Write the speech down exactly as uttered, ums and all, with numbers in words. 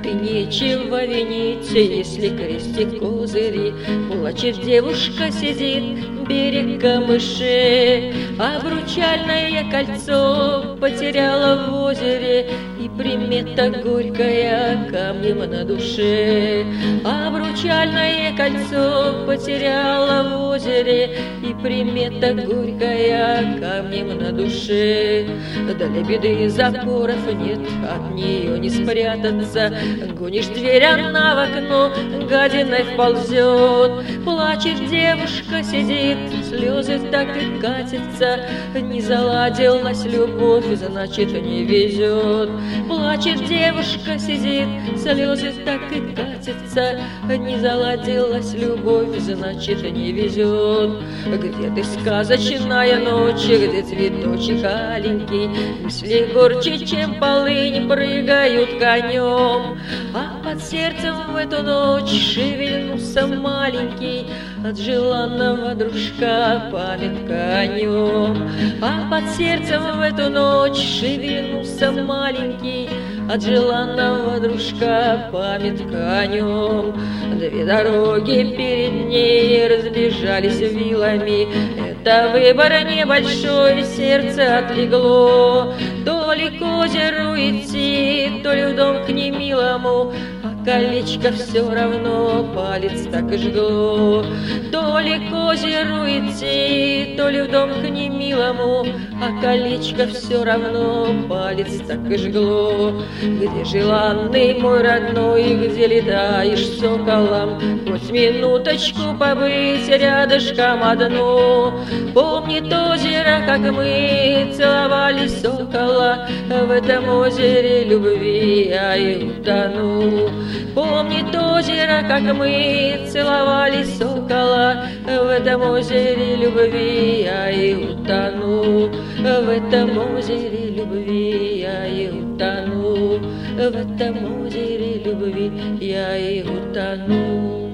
И нечего винить, если крестик козыри. Плачет девушка, сидит, берег камышей. Обручальное кольцо потеряла в озере, и примета горькая камнем на душе. Обручальное кольцо потеряла в озере, и примета горькая камнем на душе. Для беды запоров нет, от нее не спрятаться. Гонишь дверь, она в окно гадиной вползет. Плачет девушка, сидит, слезы так и катятся. Не заладилась любовь, значит не везет. Плачет девушка, сидит, слезы так и катятся. Не заладилась любовь, значит не везет. Где ты, сказочная ночь, где цветочек аленький? Мысли горче, чем полынь, прыгают конем. А под сердцем в эту ночь шевельнулся маленький, от желанного дружка памятка о нем. А под сердцем в эту ночь шевельнулся маленький, от желанного дружка памятка о нем. Две дороги перед ней разбежались вилами. Это выбор небольшой, сердце отлегло. То ли к озеру идти, то ли в дом к немилому, а колечко все равно палец так и жгло. То ли к озеру идти, то ли в дом к немилому, а колечко все равно палец так и жгло. Где желанный мой родной, где летаешь соколом, хоть минуточку побыть рядышком одну. Помнит озеро, как мы целовали сокола, в этом озере любви я и утону. Помнит озеро, как мы целовали сокола, в этом озере любви я и утону. В этом озере любви я и утону. В этом озере любви я и утону.